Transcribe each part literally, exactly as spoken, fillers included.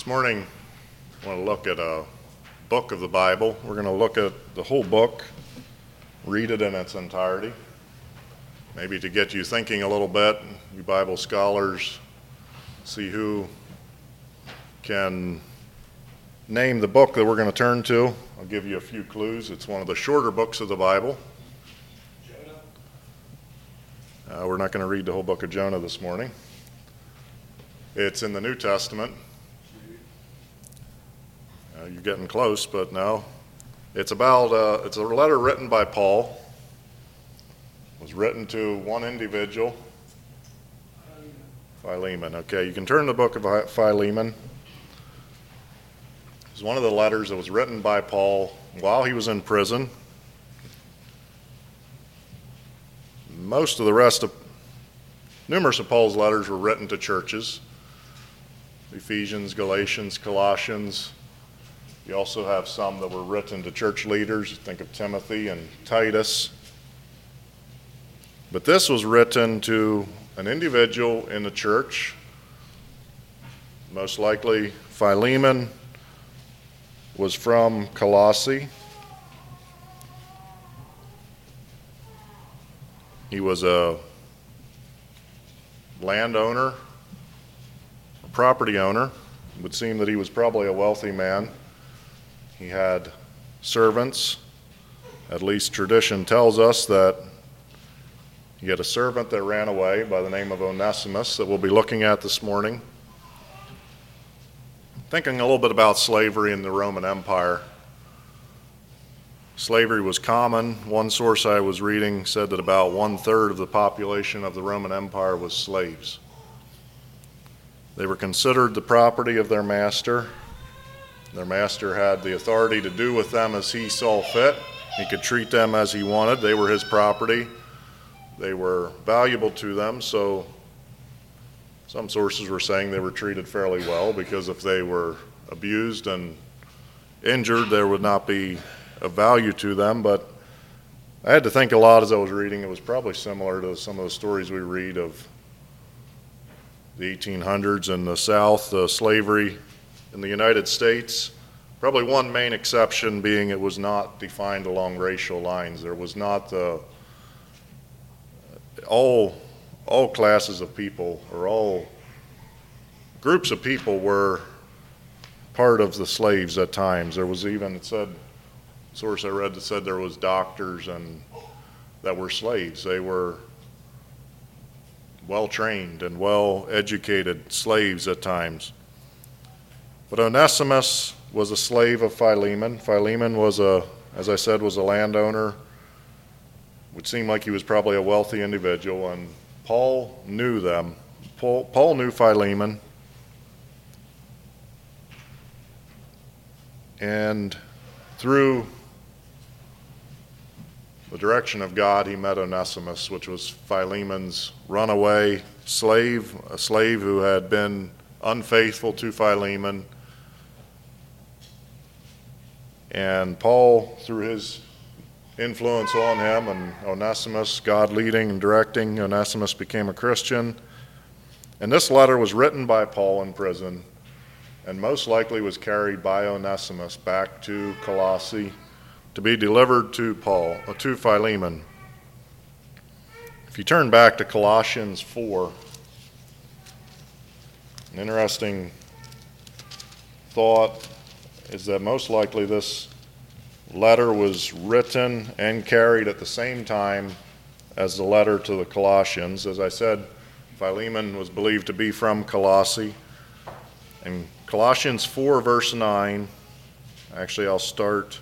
This morning, I want to look at a book of the Bible. We're going to look at the whole book, read it in its entirety, maybe to get you thinking a little bit, you Bible scholars, see who can name the book that we're going to turn to. I'll give you a few clues. It's one of the shorter books of the Bible. Jonah. Uh, we're not going to read the whole book of Jonah this morning. It's in the New Testament. Uh, you're getting close, but no. It's about, uh, it's a letter written by Paul. It was written to one individual. Philemon. Okay, you can turn to the book of Philemon. It's one of the letters that was written by Paul while he was in prison. Most of the rest of, numerous of Paul's letters were written to churches. Ephesians, Galatians, Colossians. You also have some that were written to church leaders. Think of Timothy and Titus. But this was written to an individual in the church, most likely Philemon was from Colossae. He was a landowner, a property owner. It would seem that he was probably a wealthy man. He had servants. At least tradition tells us that he had a servant that ran away by the name of Onesimus that we'll be looking at this morning. Thinking a little bit about slavery in the Roman Empire. Slavery was common. One source I was reading said that about one-third of the population of the Roman Empire was slaves. They were considered the property of their master. Their master had the authority to do with them as he saw fit. He could treat them as he wanted. They were his property. They were valuable to them, so some sources were saying they were treated fairly well, because if they were abused and injured, there would not be of value to them. But I had to think a lot as I was reading. It was probably similar to some of the stories we read of the eighteen hundreds in the South, uh, slavery in the United States. Probably one main exception being it was not defined along racial lines. There was not the all all classes of people or all groups of people were part of the slaves at times. There was even, it said, source I read that said there was doctors and that were slaves. They were well-trained and well-educated slaves at times. But Onesimus was a slave of Philemon. Philemon was a, as I said, was a landowner. Would seem like he was probably a wealthy individual, and Paul knew them. Paul, Paul knew Philemon. And through the direction of God, he met Onesimus, which was Philemon's runaway slave, a slave who had been unfaithful to Philemon. And Paul, through his influence on him and Onesimus, God leading and directing, Onesimus became a Christian. And this letter was written by Paul in prison, and most likely was carried by Onesimus back to Colossae to be delivered to Paul, uh, to Philemon. If you turn back to Colossians four, an interesting thought is that most likely this letter was written and carried at the same time as the letter to the Colossians. As I said, Philemon was believed to be from Colossae. In Colossians four, verse nine, actually I'll start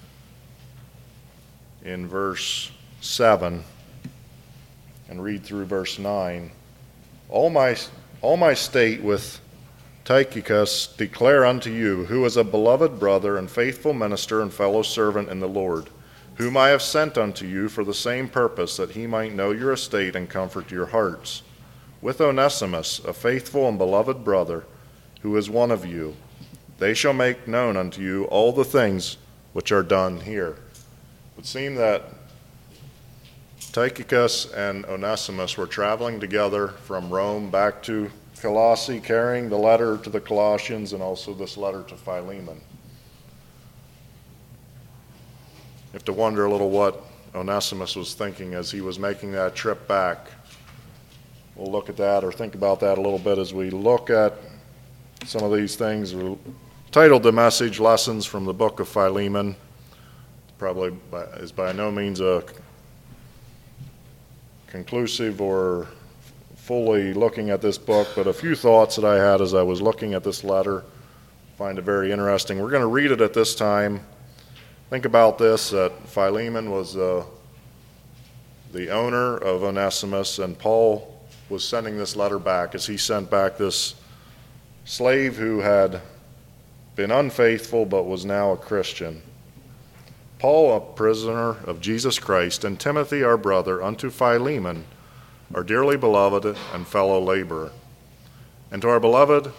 in verse seven and read through verse nine. All my, all my state with Tychicus declare unto you, who is a beloved brother and faithful minister and fellow servant in the Lord, whom I have sent unto you for the same purpose, that he might know your estate and comfort your hearts. With Onesimus, a faithful and beloved brother, who is one of you, they shall make known unto you all the things which are done here. It would seem that Tychicus and Onesimus were traveling together from Rome back to Colossae, carrying the letter to the Colossians and also this letter to Philemon. You have to wonder a little what Onesimus was thinking as he was making that trip back. We'll look at that or think about that a little bit as we look at some of these things. We titled the message, Lessons from the Book of Philemon. Probably by, is by no means a conclusive or fully looking at this book, but a few thoughts that I had as I was looking at this letter. Find it very interesting. We're going to read it at this time. Think about this, that Philemon was uh, the owner of Onesimus, and Paul was sending this letter back as he sent back this slave who had been unfaithful but was now a Christian. Paul, a prisoner of Jesus Christ, and Timothy, our brother, unto Philemon, our dearly beloved and fellow laborer, and to our beloved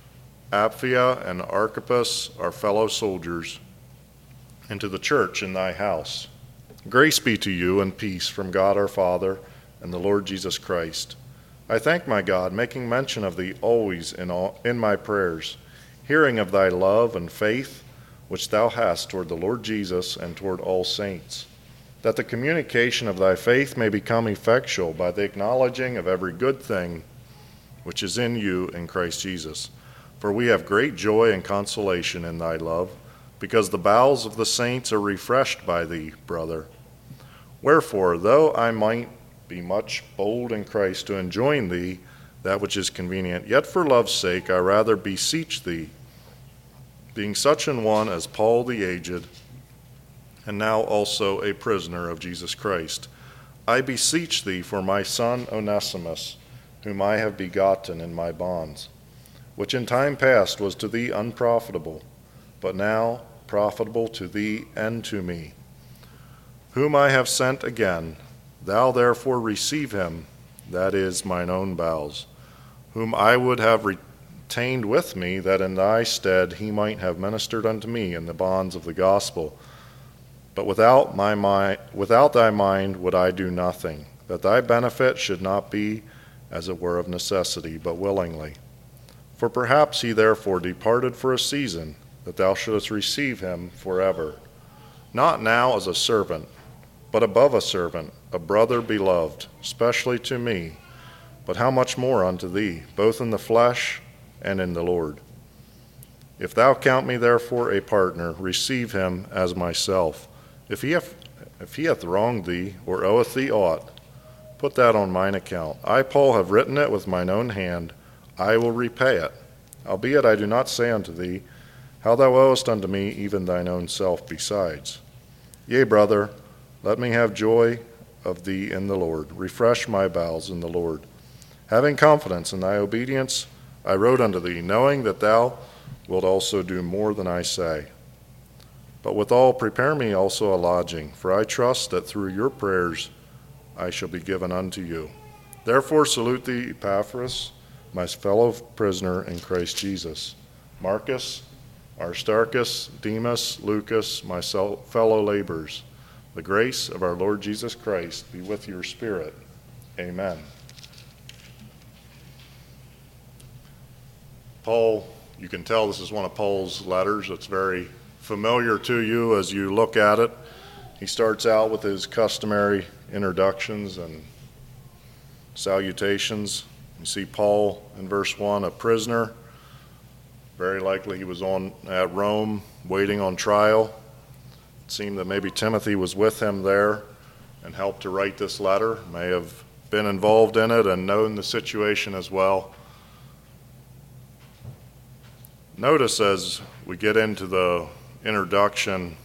Apphia and Archippus, our fellow soldiers, and to the church in thy house. Grace be to you and peace from God our Father and the Lord Jesus Christ. I thank my God, making mention of thee always in all, in my prayers, hearing of thy love and faith, which thou hast toward the Lord Jesus and toward all saints, that the communication of thy faith may become effectual by the acknowledging of every good thing which is in you in Christ Jesus. For we have great joy and consolation in thy love, because the bowels of the saints are refreshed by thee, brother. Wherefore, though I might be much bold in Christ to enjoin thee that which is convenient, yet for love's sake I rather beseech thee, being such an one as Paul the aged, and now also a prisoner of Jesus Christ, I beseech thee for my son Onesimus, whom I have begotten in my bonds, which in time past was to thee unprofitable, but now profitable to thee and to me, whom I have sent again. Thou therefore receive him, that is mine own bowels, whom I would have retained with me, that in thy stead he might have ministered unto me in the bonds of the gospel. But without my mind, without thy mind would I do nothing, that thy benefit should not be as it were of necessity, but willingly. For perhaps he therefore departed for a season, that thou shouldest receive him forever, not now as a servant, but above a servant, a brother beloved, especially to me, but how much more unto thee, both in the flesh and in the Lord. If thou count me therefore a partner, receive him as myself. If he hath, if he hath wronged thee, or oweth thee aught, put that on mine account. I, Paul, have written it with mine own hand, I will repay it. Albeit I do not say unto thee, how thou owest unto me even thine own self besides. Yea, brother, let me have joy of thee in the Lord. Refresh my bowels in the Lord. Having confidence in thy obedience, I wrote unto thee, knowing that thou wilt also do more than I say. But withal prepare me also a lodging, for I trust that through your prayers I shall be given unto you. Therefore salute thee, Epaphras, my fellow prisoner in Christ Jesus. Marcus, Aristarchus, Demas, Lucas, my fellow laborers. The grace of our Lord Jesus Christ be with your spirit. Amen. Paul, you can tell this is one of Paul's letters. It's very familiar to you as you look at it. He starts out with his customary introductions and salutations. You see Paul in verse one, a prisoner. Very likely he was on at Rome waiting on trial. It seemed that maybe Timothy was with him there and helped to write this letter, may have been involved in it and known the situation as well. Notice as we get into the introduction,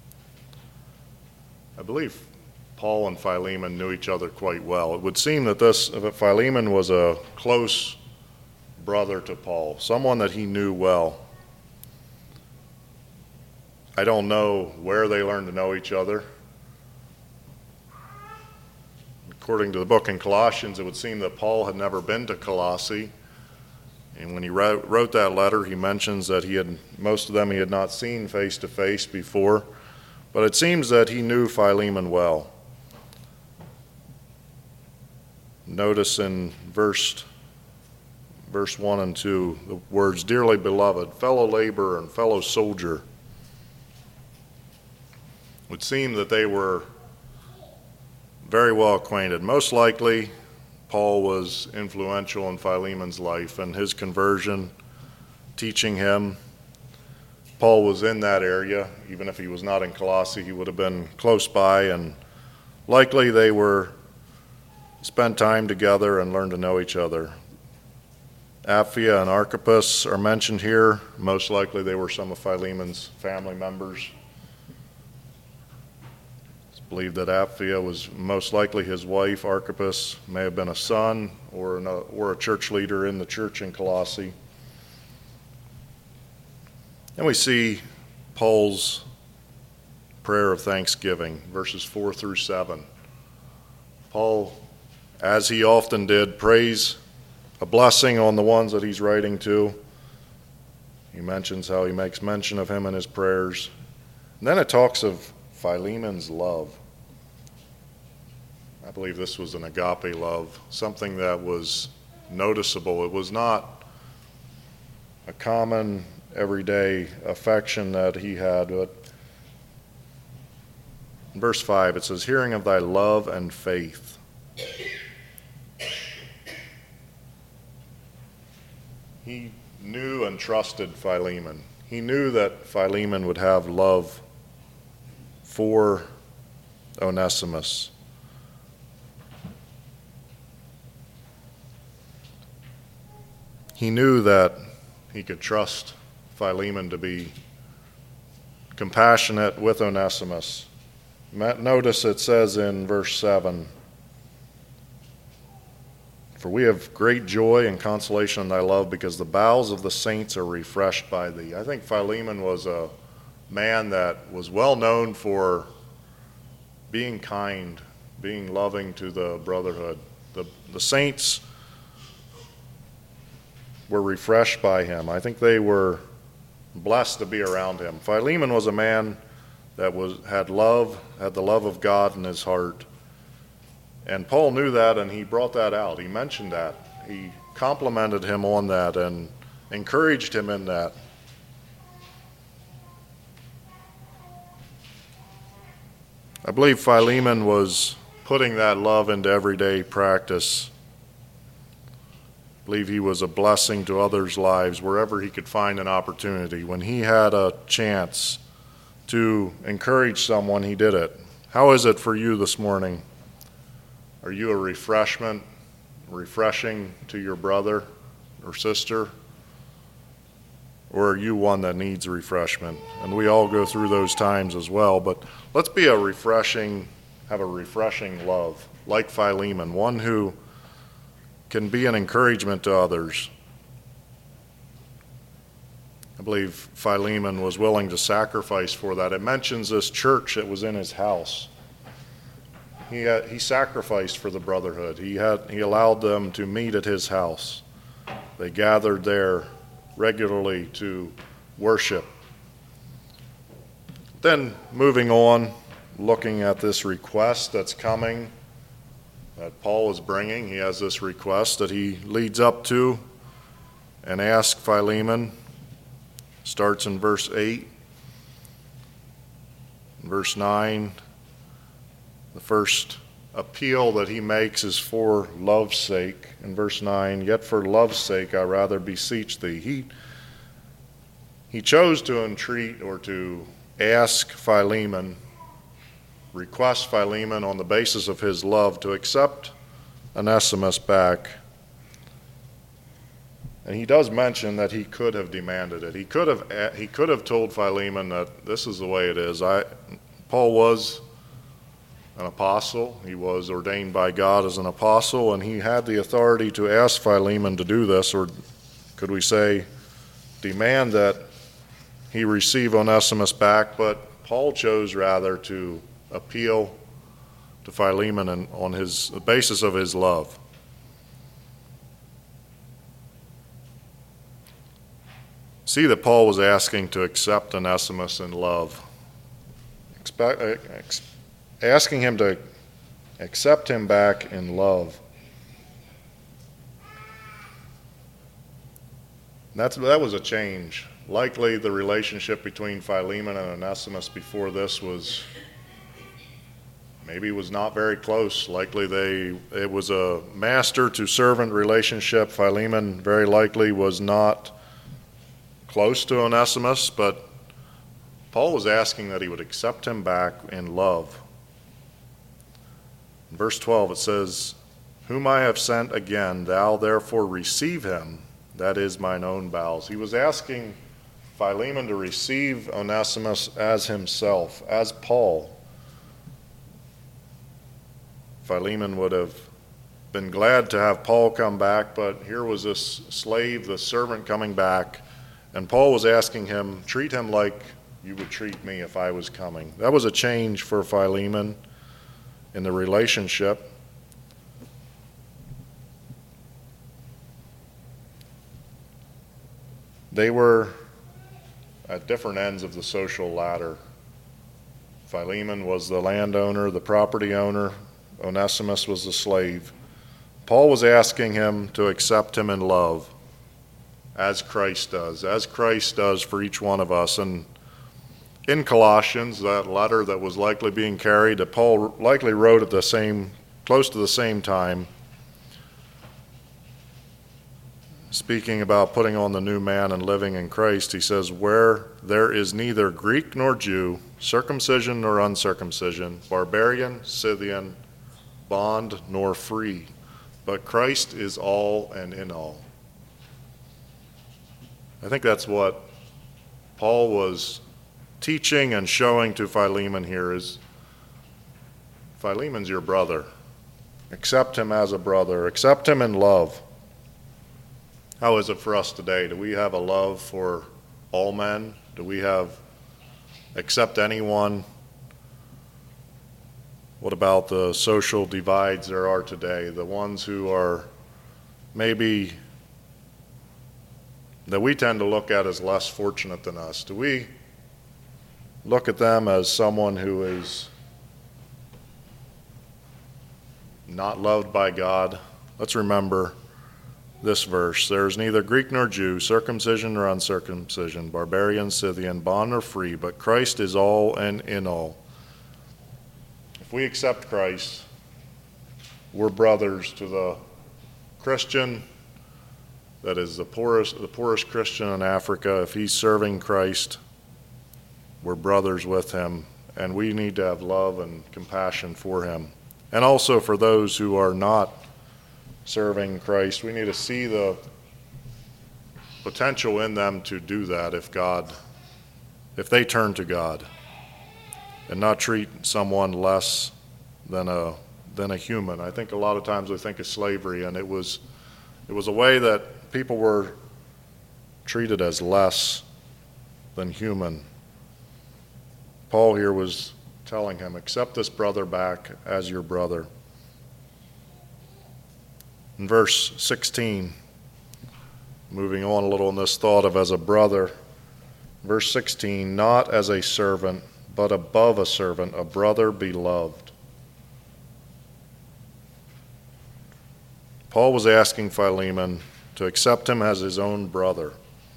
I believe Paul and Philemon knew each other quite well. It would seem that this that Philemon was a close brother to Paul, someone that he knew well. I don't know where they learned to know each other. According to the book in Colossians, it would seem that Paul had never been to Colossae. And when he wrote, wrote that letter, he mentions that he had most of them he had not seen face to face before. But it seems that he knew Philemon well. Notice in verse verse one and two, the words, dearly beloved, fellow laborer and fellow soldier. It would seem that they were very well acquainted. Most likely, Paul was influential in Philemon's life and his conversion, teaching him. Paul was in that area. Even if he was not in Colossae, he would have been close by, and likely they were spent time together and learned to know each other. Apphia and Archippus are mentioned here. Most likely they were some of Philemon's family members. It's believed that Apphia was most likely his wife. Archippus may have been a son or, an, or a church leader in the church in Colossae. And we see Paul's prayer of thanksgiving, verses four through seven. Paul, as he often did, prays a blessing on the ones that he's writing to. He mentions how he makes mention of him in his prayers. And then it talks of Philemon's love. I believe this was an agape love, something that was noticeable. It was not a common, everyday affection that he had. But in verse five, it says, hearing of thy love and faith. He knew and trusted Philemon. He knew that Philemon would have love for Onesimus. He knew that he could trust Philemon to be compassionate with Onesimus. Notice it says in verse seven, for we have great joy and consolation in thy love, because the bowels of the saints are refreshed by thee. I think Philemon was a man that was well known for being kind, being loving to the brotherhood. The, the saints were refreshed by him. I think they were blessed to be around him. Philemon was a man that was had love, had the love of God in his heart. And Paul knew that, and he brought that out. He mentioned that. He complimented him on that and encouraged him in that. I believe Philemon was putting that love into everyday practice. I believe he was a blessing to others' lives wherever he could find an opportunity. When he had a chance to encourage someone, he did it. How is it for you this morning? Are you a refreshment, refreshing to your brother or sister? Or are you one that needs refreshment? And we all go through those times as well, but let's be a refreshing, have a refreshing love, like Philemon, one who can be an encouragement to others. I believe Philemon was willing to sacrifice for that. It mentions this church that was in his house. He had, he sacrificed for the brotherhood. He had he allowed them to meet at his house. They gathered there regularly to worship. Then moving on, looking at this request that's coming, that Paul is bringing. He has this request that he leads up to and asks Philemon. Starts in verse eight. In verse nine, the first appeal that he makes is for love's sake. In verse nine, yet for love's sake I rather beseech thee. He, he chose to entreat or to ask Philemon, request Philemon on the basis of his love to accept Onesimus back. And he does mention that he could have demanded it. He could have he could have told Philemon that this is the way it is. I, Paul was an apostle. He was ordained by God as an apostle, and he had the authority to ask Philemon to do this, or could we say demand that he receive Onesimus back. But Paul chose rather to appeal to Philemon and on his the basis of his love. See that Paul was asking to accept Onesimus in love, Expect, ex, asking him to accept him back in love. That's, that was a change. Likely the relationship between Philemon and Onesimus before this was maybe was not very close. Likely they it was a master to servant relationship. Philemon very likely was not close to Onesimus, but Paul was asking that he would accept him back in love. In verse twelve it says, "Whom I have sent again, thou therefore receive him, that is mine own bowels." He was asking Philemon to receive Onesimus as himself, as Paul. Philemon would have been glad to have Paul come back, but here was this slave, the servant, coming back, and Paul was asking him, treat him like you would treat me if I was coming. That was a change for Philemon in the relationship. They were at different ends of the social ladder. Philemon was the landowner, the property owner. Onesimus was the slave. Paul was asking him to accept him in love, as Christ does, as Christ does for each one of us. And in Colossians, that letter that was likely being carried, that Paul likely wrote at the same, close to the same time, speaking about putting on the new man and living in Christ, he says, "Where there is neither Greek nor Jew, circumcision nor uncircumcision, barbarian, Scythian, bond nor free, but Christ is all and in all." I think that's what Paul was teaching and showing to Philemon here is, Philemon's your brother. Accept him as a brother. Accept him in love. How is it for us today? Do we have a love for all men? Do we have, accept anyone? What about the social divides there are today? The ones who are maybe, that we tend to look at as less fortunate than us. Do we look at them as someone who is not loved by God? Let's remember this verse. There is neither Greek nor Jew, circumcision nor uncircumcision, barbarian, Scythian, bond or free, but Christ is all and in all. If we accept Christ, we're brothers to the Christian that is the poorest, the poorest Christian in Africa. If he's serving Christ, we're brothers with him, and we need to have love and compassion for him. And also for those who are not serving Christ, we need to see the potential in them to do that if God, if they turn to God, and not treat someone less than a than a human. I think a lot of times we think of slavery, and it was it was a way that people were treated as less than human. Paul here was telling him, accept this brother back as your brother. In verse sixteen, moving on a little in this thought of as a brother, verse sixteen, not as a servant, but above a servant, a brother beloved. Paul was asking Philemon to accept him as his own brother.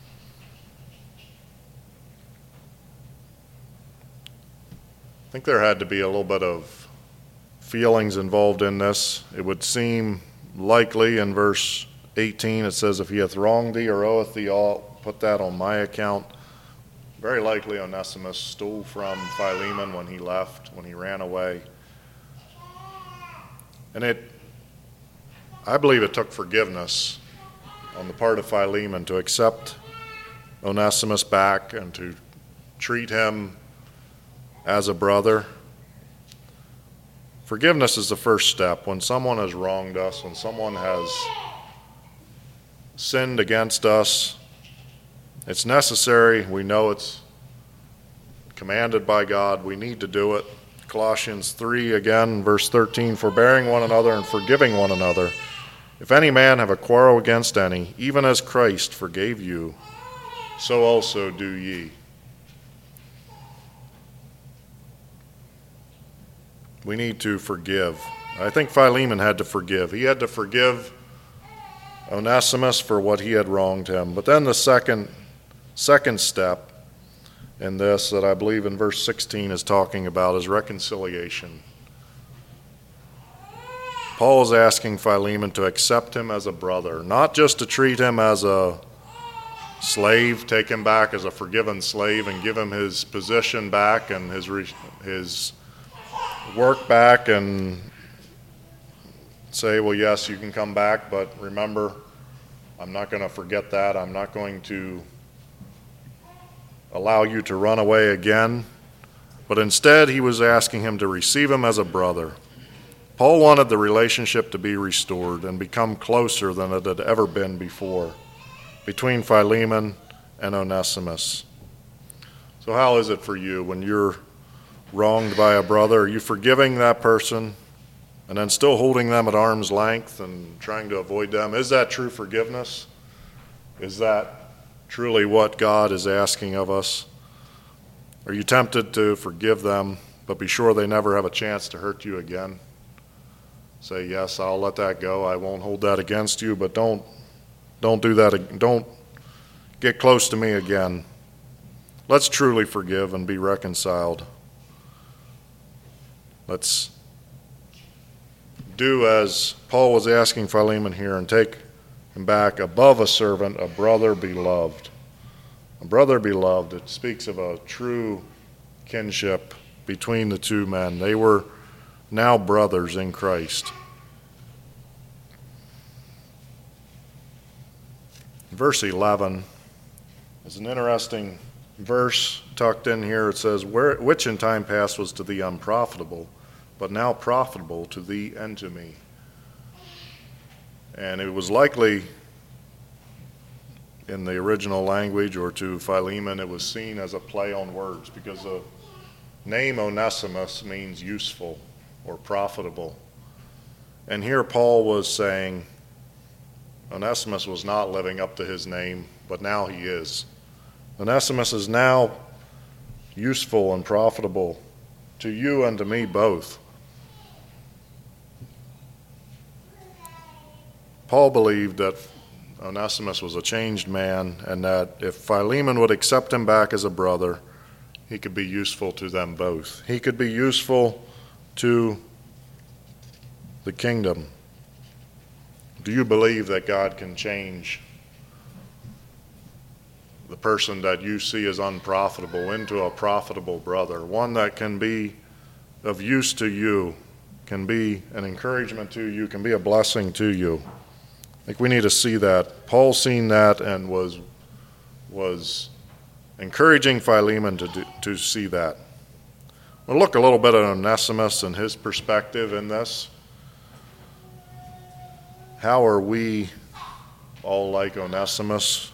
I think there had to be a little bit of feelings involved in this. It would seem likely in verse eighteen, it says, if he hath wronged thee or oweth thee aught, put that on my account. Very likely Onesimus stole from Philemon when he left, when he ran away. And it, I believe it took forgiveness on the part of Philemon to accept Onesimus back and to treat him as a brother. Forgiveness is the first step. When someone has wronged us, when someone has sinned against us, it's necessary. We know it's commanded by God. We need to do it. Colossians three, again, verse thirteen, forbearing one another and forgiving one another. If any man have a quarrel against any, even as Christ forgave you, so also do ye. We need to forgive. I think Philemon had to forgive. He had to forgive Onesimus for what he had wronged him. But then the second, second step in this that I believe in verse sixteen is talking about is reconciliation. Paul is asking Philemon to accept him as a brother, not just to treat him as a slave, take him back as a forgiven slave and give him his position back and his his work back and say, well, yes, you can come back, but remember, I'm not going to forget that. I'm not going to allow you to run away again. But instead, he was asking him to receive him as a brother. Paul wanted the relationship to be restored and become closer than it had ever been before between Philemon and Onesimus. So how is it for you when you're wronged by a brother? Are you forgiving that person and then still holding them at arm's length and trying to avoid them? Is that true forgiveness? Is that truly what God is asking of us? Are you tempted to forgive them, but be sure they never have a chance to hurt you again? Say, yes, I'll let that go. I won't hold that against you, but don't don't do that. Don't get close to me again. Let's truly forgive and be reconciled. Let's do as Paul was asking Philemon here and take him back above a servant, a brother beloved. A brother beloved, it speaks of a true kinship between the two men. They were now brothers in Christ. Verse eleven is an interesting verse tucked in here. It says, "Where, which in time past was to thee unprofitable, but now profitable to thee and to me." And it was likely in the original language, or to Philemon, it was seen as a play on words, because the name Onesimus means useful or profitable. And here Paul was saying Onesimus was not living up to his name, but now he is. Onesimus is now useful and profitable to you and to me both. Paul believed that Onesimus was a changed man, and that if Philemon would accept him back as a brother, he could be useful to them both. He could be useful to the kingdom. Do you believe that God can change the person that you see as unprofitable into a profitable brother, one that can be of use to you, can be an encouragement to you, can be a blessing to you? I think we need to see that. Paul seen that and was was encouraging Philemon to do, to see that. We'll look a little bit at Onesimus and his perspective in this. How are we all like Onesimus?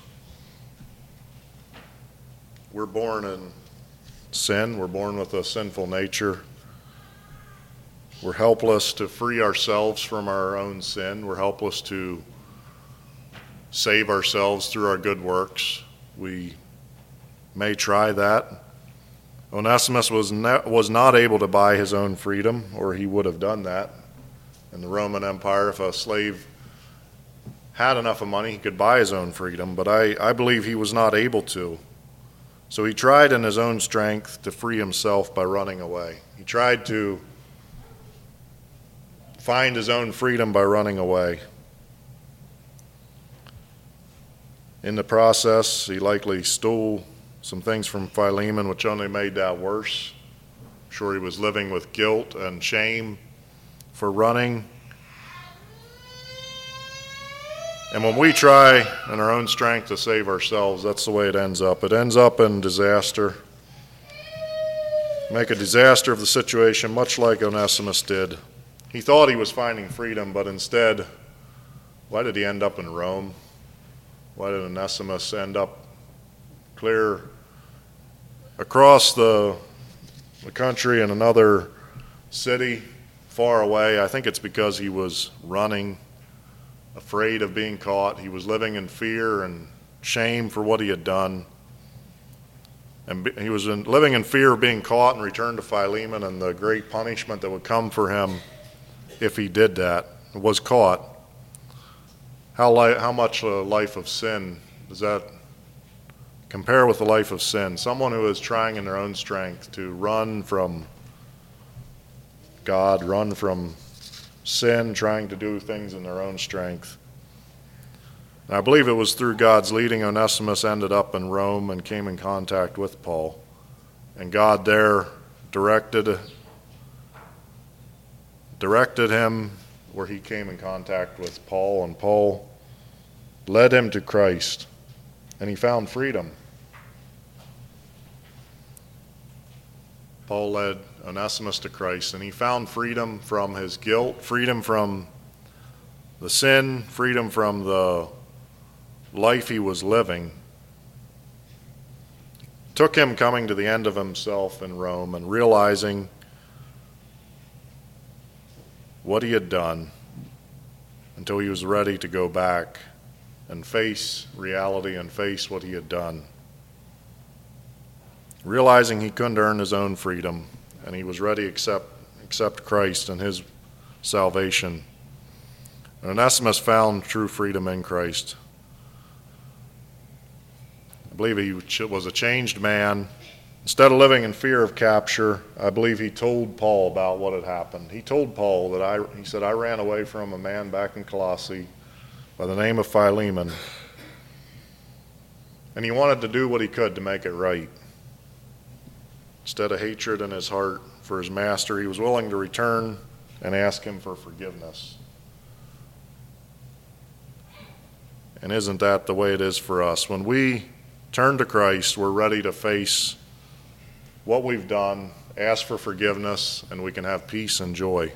We're born in sin. We're born with a sinful nature. We're helpless to free ourselves from our own sin. We're helpless to save ourselves through our good works. We may try that. Onesimus was not, was not able to buy his own freedom, or he would have done that. In the Roman Empire, if a slave had enough of money, he could buy his own freedom, but I, I believe he was not able to. So he tried in his own strength to free himself by running away. He tried to find his own freedom by running away. In the process, he likely stole some things from Philemon, which only made that worse. I'm sure he was living with guilt and shame for running. And when we try in our own strength to save ourselves, that's the way it ends up. It ends up in disaster. Make a disaster of the situation, much like Onesimus did. He thought he was finding freedom, but instead, why did he end up in Rome? Why did Onesimus end up clear across the, the country in another city far away? I think it's because he was running, afraid of being caught. He was living in fear and shame for what he had done. And he was in, living in fear of being caught and returned to Philemon and the great punishment that would come for him if he did that, was caught. How, li- how much a life of sin does that compare with the life of sin? Someone who is trying in their own strength to run from God, run from sin, trying to do things in their own strength. And I believe it was through God's leading Onesimus ended up in Rome and came in contact with Paul. And God there directed, directed him where he came in contact with Paul, and Paul led him to Christ, and he found freedom. Paul led Onesimus to Christ, and he found freedom from his guilt, freedom from the sin, freedom from the life he was living. It took him coming to the end of himself in Rome and realizing what he had done until he was ready to go back and face reality and face what he had done. Realizing he couldn't earn his own freedom, and he was ready to accept, accept Christ and his salvation. And Onesimus found true freedom in Christ. I believe he was a changed man. Instead of living in fear of capture, I believe he told Paul about what had happened. He told Paul that I, he said, I ran away from a man back in Colossae by the name of Philemon. And he wanted to do what he could to make it right. Instead of hatred in his heart for his master, he was willing to return and ask him for forgiveness. And isn't that the way it is for us? When we turn to Christ, we're ready to face what we've done, ask for forgiveness, and we can have peace and joy.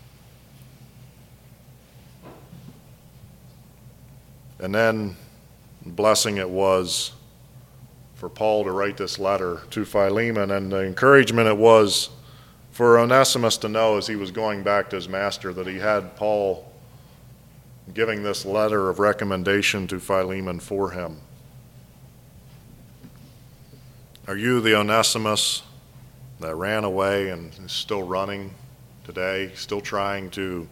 And then, blessing it was for Paul to write this letter to Philemon, and the encouragement it was for Onesimus to know as he was going back to his master that he had Paul giving this letter of recommendation to Philemon for him. Are you the Onesimus that ran away and is still running today, still trying to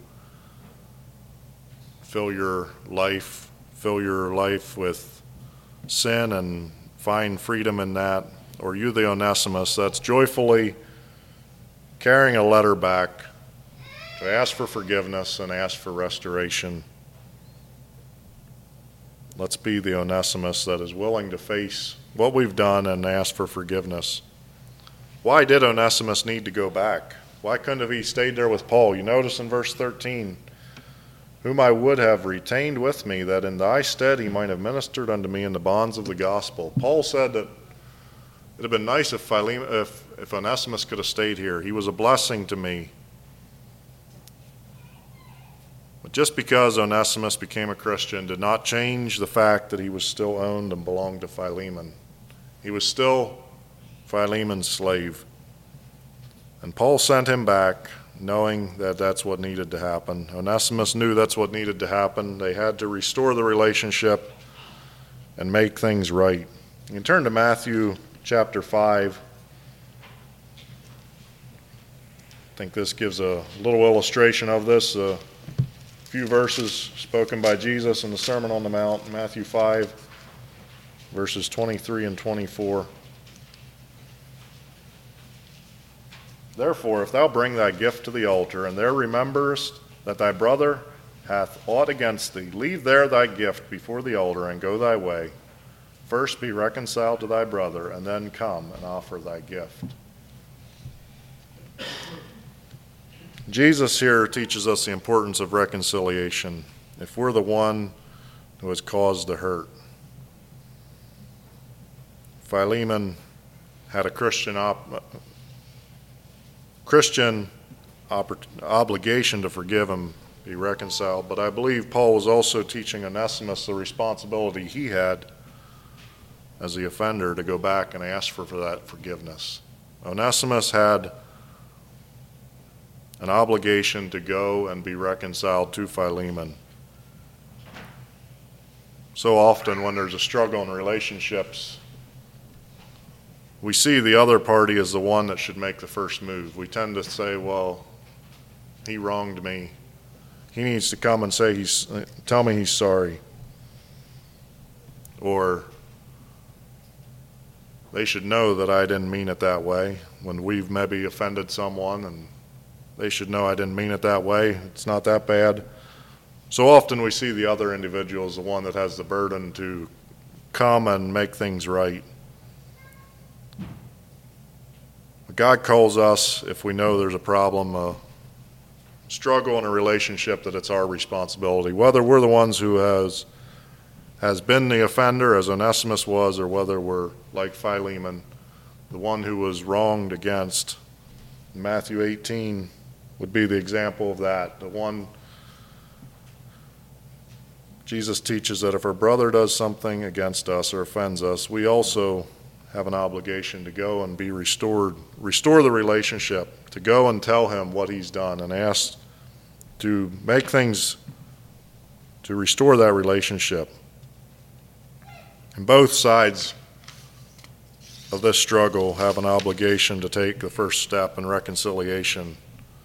fill your life, fill your life with sin and find freedom in that? Or are you the Onesimus that's joyfully carrying a letter back to ask for forgiveness and ask for restoration? Let's be the Onesimus that is willing to face what we've done and ask for forgiveness. Why did Onesimus need to go back? Why couldn't have he stayed there with Paul? You notice in verse thirteen, whom I would have retained with me, that in thy stead he might have ministered unto me in the bonds of the gospel. Paul said that it would have been nice if, Philemon, if, if Onesimus could have stayed here. He was a blessing to me. But just because Onesimus became a Christian did not change the fact that he was still owned and belonged to Philemon. He was still Philemon's slave. And Paul sent him back knowing that that's what needed to happen. Onesimus knew that's what needed to happen. They had to restore the relationship and make things right. You can turn to Matthew chapter five. I think this gives a little illustration of this. A few verses spoken by Jesus in the Sermon on the Mount, Matthew five, verses twenty-three and twenty-four. Therefore, if thou bring thy gift to the altar, and there rememberest that thy brother hath aught against thee, leave there thy gift before the altar, and go thy way. First be reconciled to thy brother, and then come and offer thy gift. Jesus here teaches us the importance of reconciliation if we're the one who has caused the hurt. Philemon had a Christian op- Christian oppor- obligation to forgive him, be reconciled, but I believe Paul was also teaching Onesimus the responsibility he had as the offender to go back and ask for, for that forgiveness. Onesimus had an obligation to go and be reconciled to Philemon. So often when there's a struggle in relationships, we see the other party as the one that should make the first move. We tend to say, well, he wronged me. he needs to come and say, he's, tell me he's sorry. Or they should know that I didn't mean it that way. When we've maybe offended someone, and they should know I didn't mean it that way. It's not that bad. So often we see the other individual as the one that has the burden to come and make things right. God calls us, if we know there's a problem, a struggle in a relationship, that it's our responsibility. Whether we're the ones who has has been the offender, as Onesimus was, or whether we're like Philemon, the one who was wronged against. Matthew eighteen would be the example of that. The one, Jesus teaches that if our brother does something against us or offends us, we also have an obligation to go and be restored, restore the relationship, to go and tell him what he's done and ask to make things, to restore that relationship. And both sides of this struggle have an obligation to take the first step in reconciliation.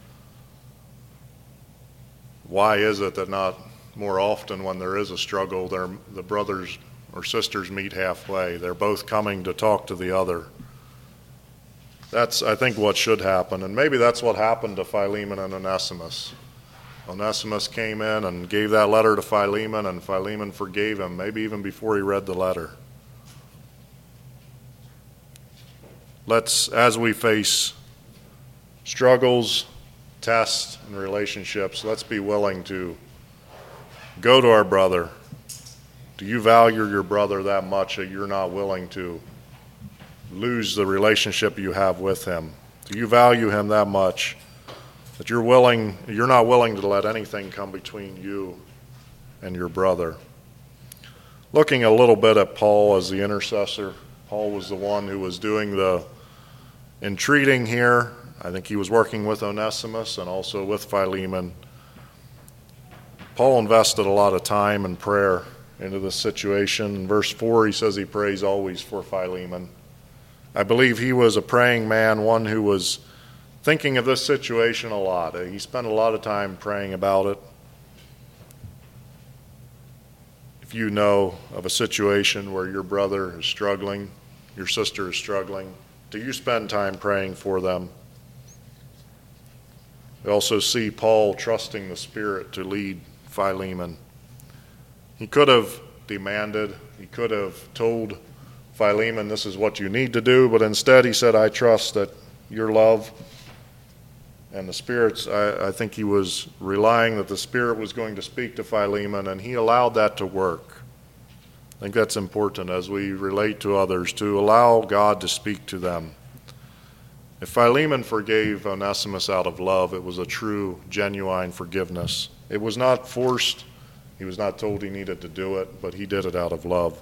Why is it that not more often when there is a struggle, the brothers or sisters meet halfway? They're both coming to talk to the other. That's, I think, what should happen. And maybe that's what happened to Philemon and Onesimus. Onesimus came in and gave that letter to Philemon, and Philemon forgave him, maybe even before he read the letter. Let's, as we face struggles, tests, and relationships, let's be willing to go to our brother. Do you value your brother that much that you're not willing to lose the relationship you have with him? Do you value him that much that you're willing, you're not willing to let anything come between you and your brother? Looking a little bit at Paul as the intercessor, Paul was the one who was doing the entreating here. I think he was working with Onesimus and also with Philemon. Paul invested a lot of time and prayer into this situation. In verse four, he says he prays always for Philemon. I believe he was a praying man, one who was thinking of this situation a lot. He spent a lot of time praying about it. If you know of a situation where your brother is struggling, your sister is struggling, do you spend time praying for them? We also see Paul trusting the Spirit to lead Philemon. He could have demanded, he could have told Philemon, this is what you need to do, but instead he said, I trust that your love and the Spirit's, I, I think he was relying that the Spirit was going to speak to Philemon, and he allowed that to work. I think that's important as we relate to others, to allow God to speak to them. If Philemon forgave Onesimus out of love, it was a true, genuine forgiveness. It was not forced. He was not told he needed to do it, but he did it out of love.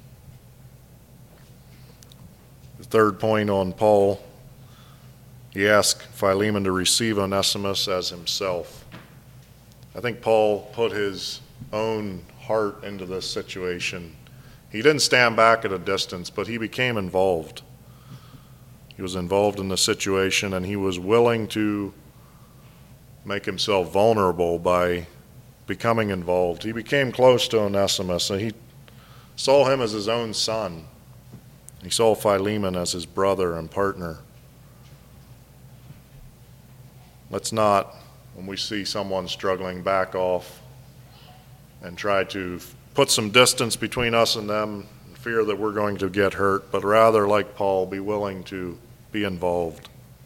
The third point on Paul, he asked Philemon to receive Onesimus as himself. I think Paul put his own heart into this situation. He didn't stand back at a distance, but he became involved. He was involved in the situation, and he was willing to make himself vulnerable by becoming involved. He became close to Onesimus, and he saw him as his own son. He saw Philemon as his brother and partner. Let's not, when we see someone struggling, back off and try to put some distance between us and them, and fear that we're going to get hurt, but rather, like Paul, be willing to be involved.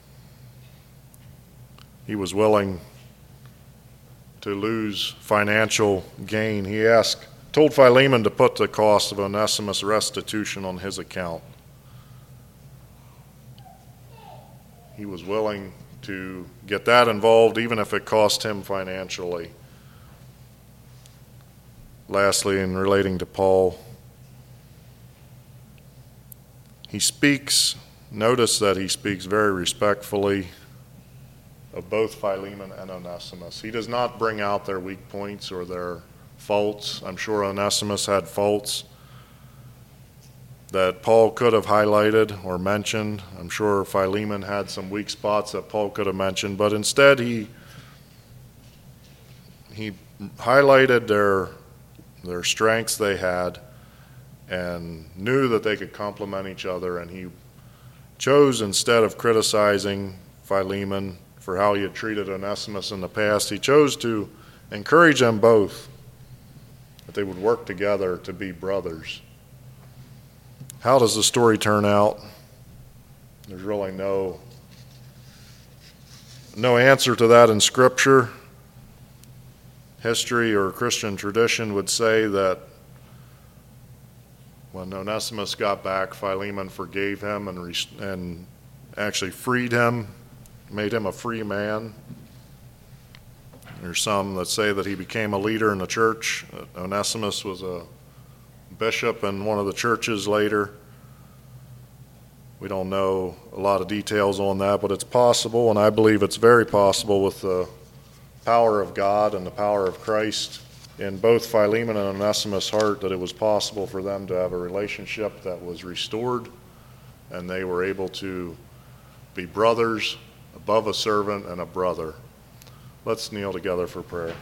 He was willing to lose financial gain. He asked, told Philemon to put the cost of Onesimus' restitution on his account. He was willing to get that involved, even if it cost him financially. Lastly, in relating to Paul, he speaks, notice that he speaks very respectfully of both Philemon and Onesimus. He does not bring out their weak points or their faults. I'm sure Onesimus had faults that Paul could have highlighted or mentioned. I'm sure Philemon had some weak spots that Paul could have mentioned, but instead he he highlighted their their strengths they had and knew that they could complement each other, and he chose, instead of criticizing Philemon for how he had treated Onesimus in the past, he chose to encourage them both, that they would work together to be brothers. How does the story turn out? There's really no, no answer to that in Scripture. History or Christian tradition would say that when Onesimus got back, Philemon forgave him and, re- and actually freed him, made him a free man. There's some that say that he became a leader in the church. Onesimus was a bishop in one of the churches later. We don't know a lot of details on that, but it's possible, and I believe it's very possible with the power of God and the power of Christ in both Philemon and Onesimus' heart, that it was possible for them to have a relationship that was restored, and they were able to be brothers above a servant and a brother. Let's kneel together for prayer.